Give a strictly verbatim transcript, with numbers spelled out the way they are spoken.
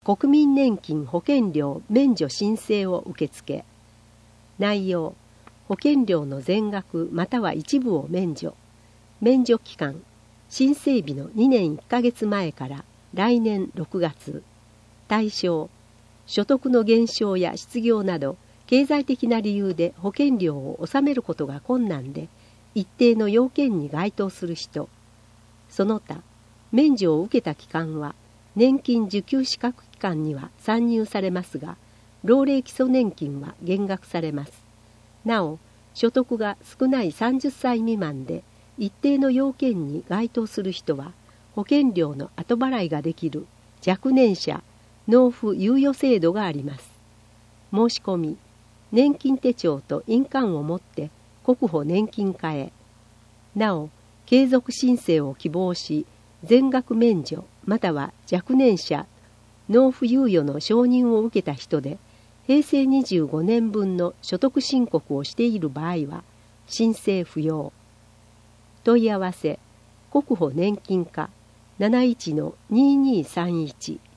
国民年金保険料免除申請を受付。内容、保険料の全額または一部を免除。免除期間、申請日のにねんいっかげつまえから来年ろくがつ。対象、所得の減少や失業など経済的な理由で保険料を納めることが困難で一定の要件に該当する人。その他、免除を受けた期間は年金受給資格期間には算入されますが、老齢基礎年金は減額されます。なお、所得が少ないさんじゅっさい未満で一定の要件に該当する人は保険料の後払いができる若年者納付猶予制度があります。申し込み、年金手帳と印鑑を持って国保年金課へ。なお、継続申請を希望し、全額免除または若年者納付猶予の承認を受けた人で、へいせいにじゅうごねんぶんの所得申告をしている場合は申請不要。問い合わせ、国保年金課 なないちのにーにーさんいち